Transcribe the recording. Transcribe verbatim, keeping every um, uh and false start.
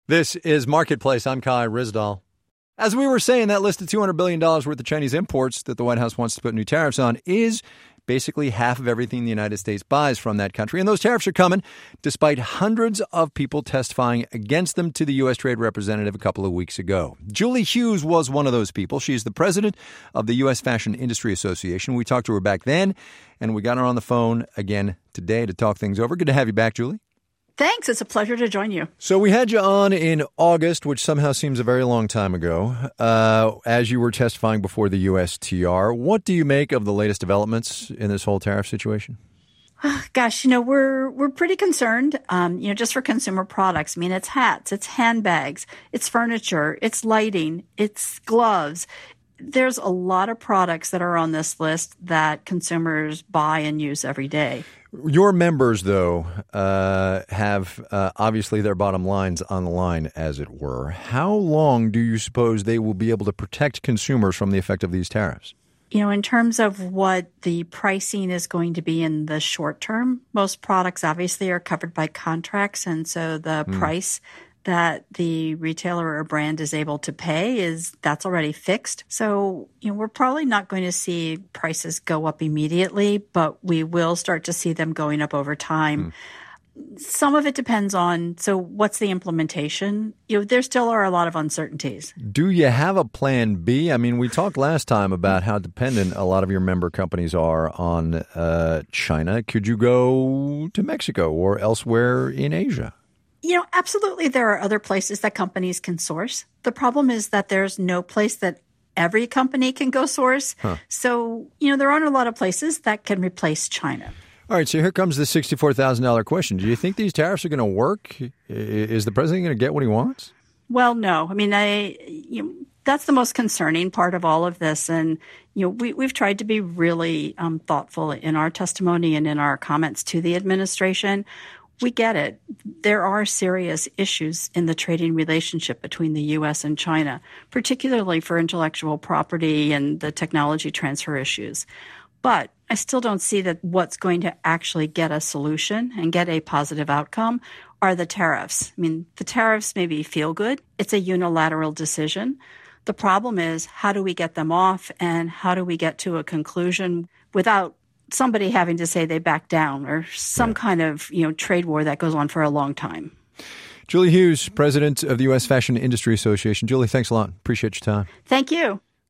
This is Marketplace. I'm Kai Ryssdal. As we were saying, that list of two hundred billion dollars worth of Chinese imports that the White House wants to put new tariffs on is basically half of everything the United States buys from that country. And those tariffs are coming despite hundreds of people testifying against them to the U S. Trade Representative a couple of weeks ago. Julie Hughes was one of those people. She's the president of the U S. Fashion Industry Association. We talked to her back then, and we got her on the phone again today to talk things over. Good to have you back, Julie. Thanks. It's a pleasure to join you. So we had you on in August, which somehow seems a very long time ago, uh, as you were testifying before the U S T R. What do you make of the latest developments in this whole tariff situation? Gosh, you know, we're we're pretty concerned, um, you know, just for consumer products. I mean, it's hats, it's handbags, it's furniture, it's lighting, it's gloves. There's a lot of products that are on this list that consumers buy and use every day. Your members, though, uh, have uh, obviously their bottom lines on the line, as it were. How long do you suppose they will be able to protect consumers from the effect of these tariffs? You know, in terms of what the pricing is going to be in the short term, most products obviously are covered by contracts. And so the mm. price that the retailer or brand is able to pay is that's already fixed. So, you know, we're probably not going to see prices go up immediately, but we will start to see them going up over time. Mm. Some of it depends on, so what's the implementation? You know, there still are a lot of uncertainties. Do you have a plan B? I mean, we talked last time about how dependent a lot of your member companies are on uh, China. Could you go to Mexico or elsewhere in Asia? You know, absolutely there are other places that companies can source. The problem is that there's no place that every company can go source. Huh. So, you know, there aren't a lot of places that can replace China. All right, so here comes the sixty-four thousand dollars question. Do you think these tariffs are going to work? Is the president going to get what he wants? Well, no. I mean, I you know, that's the most concerning part of all of this. And, you know, we, we've tried to be really um, thoughtful in our testimony and in our comments to the administration. We get it. There are serious issues in the trading relationship between the U S and China, particularly for intellectual property and the technology transfer issues. But I still don't see that what's going to actually get a solution and get a positive outcome are the tariffs. I mean, the tariffs maybe feel good. It's a unilateral decision. The problem is, how do we get them off and how do we get to a conclusion without somebody having to say they back down or some yeah. kind of, you know, trade war that goes on for a long time. Julie Hughes, president of the U S. Fashion Industry Association. Julie, thanks a lot. Appreciate your time. Thank you.